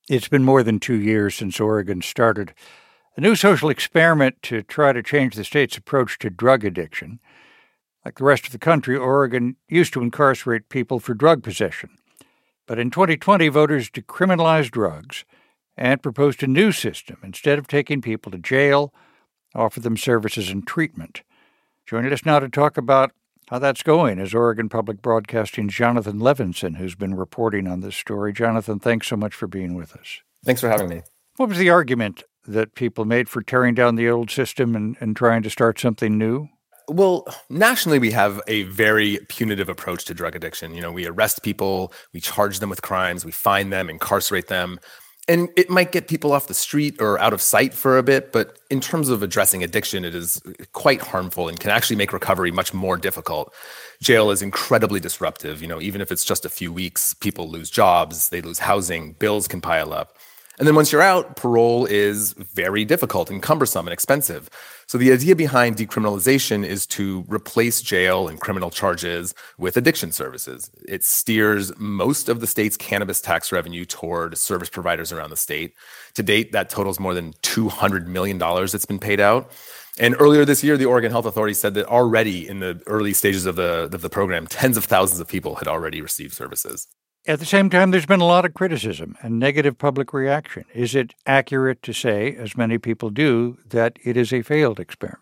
It's been more than 2 years since Oregon started a new social experiment to try to change the state's approach to drug addiction. Like the rest of the country, Oregon used to incarcerate people for drug possession. But in 2020, voters decriminalized drugs and proposed a new system. Instead of taking people to jail, offer them services and treatment. Joining us now to talk about how that's going is Oregon Public Broadcasting's Jonathan Levinson, who's been reporting on this story. Jonathan, thanks so much for being with us. Thanks for having me. What was the argument that people made for tearing down the old system and trying to start something new? Well, nationally, we have a very punitive approach to drug addiction. We arrest people, we charge them with crimes, we fine them, incarcerate them. And it might get people off the street or out of sight for a bit, but in terms of addressing addiction, it is quite harmful and can actually make recovery much more difficult. Jail is incredibly disruptive. Even if it's just a few weeks, people lose jobs, they lose housing, bills can pile up. And then once you're out, parole is very difficult and cumbersome and expensive. So the idea behind decriminalization is to replace jail and criminal charges with addiction services. It steers most of the state's cannabis tax revenue toward service providers around the state. To date, that totals more than $200 million that's been paid out. And earlier this year, the Oregon Health Authority said that already in the early stages of the program, tens of thousands of people had already received services. At the same time, there's been a lot of criticism and negative public reaction. Is it accurate to say, as many people do, that it is a failed experiment?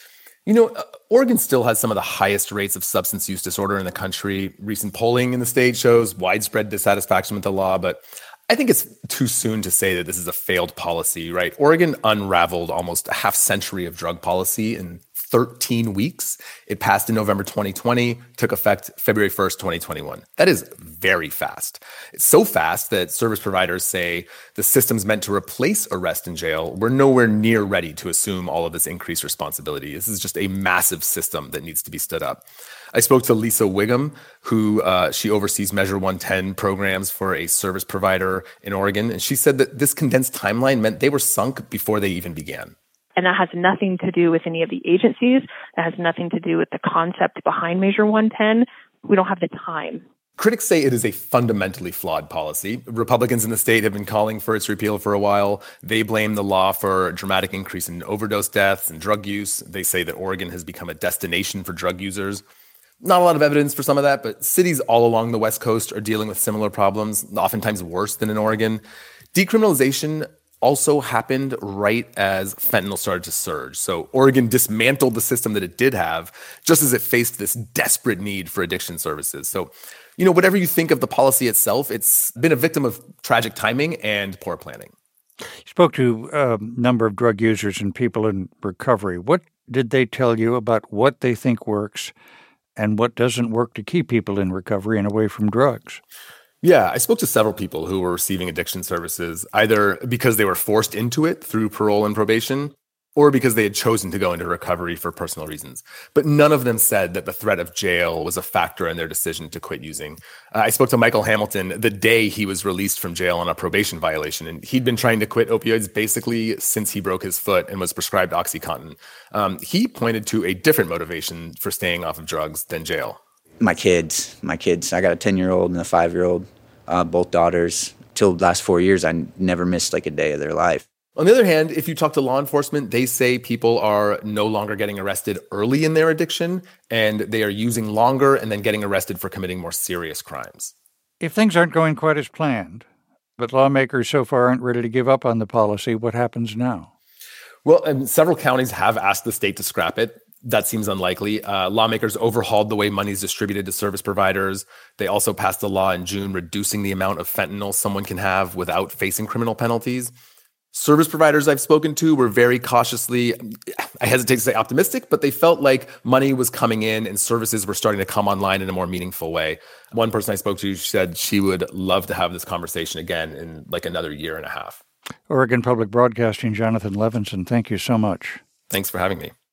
Oregon still has some of the highest rates of substance use disorder in the country. Recent polling in the state shows widespread dissatisfaction with the law, but I think it's too soon to say that this is a failed policy, right? Oregon unraveled almost a half century of drug policy in 13 weeks. It passed in November 2020, took effect February 1st, 2021. That is very fast. It's so fast that service providers say the system's meant to replace arrest and jail. We're nowhere near ready to assume all of this increased responsibility. This is just a massive system that needs to be stood up. I spoke to Lisa Wiggum, who she oversees Measure 110 programs for a service provider in Oregon. And she said that this condensed timeline meant they were sunk before they even began. And that has nothing to do with any of the agencies. That has nothing to do with the concept behind Measure 110. We don't have the time. Critics say it is a fundamentally flawed policy. Republicans in the state have been calling for its repeal for a while. They blame the law for a dramatic increase in overdose deaths and drug use. They say that Oregon has become a destination for drug users. Not a lot of evidence for some of that, but cities all along the West Coast are dealing with similar problems, oftentimes worse than in Oregon. Decriminalization also happened right as fentanyl started to surge. So Oregon dismantled the system that it did have just as it faced this desperate need for addiction services. So, whatever you think of the policy itself, it's been a victim of tragic timing and poor planning. You spoke to a number of drug users and people in recovery. What did they tell you about what they think works and what doesn't work to keep people in recovery and away from drugs? Yeah, I spoke to several people who were receiving addiction services, either because they were forced into it through parole and probation, or because they had chosen to go into recovery for personal reasons. But none of them said that the threat of jail was a factor in their decision to quit using. I spoke to Michael Hamilton the day he was released from jail on a probation violation, and he'd been trying to quit opioids basically since he broke his foot and was prescribed OxyContin. He pointed to a different motivation for staying off of drugs than jail. My kids. I got a 10-year-old and a 5-year-old, both daughters. Till the last 4 years, I never missed a day of their life. On the other hand, if you talk to law enforcement, they say people are no longer getting arrested early in their addiction, and they are using longer and then getting arrested for committing more serious crimes. If things aren't going quite as planned, but lawmakers so far aren't ready to give up on the policy, what happens now? Well, several counties have asked the state to scrap it. That seems unlikely. Lawmakers overhauled the way money is distributed to service providers. They also passed a law in June reducing the amount of fentanyl someone can have without facing criminal penalties. Service providers I've spoken to were very cautiously, I hesitate to say optimistic, but they felt like money was coming in and services were starting to come online in a more meaningful way. One person I spoke to said she would love to have this conversation again in another year and a half. Oregon Public Broadcasting, Jonathan Levinson, thank you so much. Thanks for having me.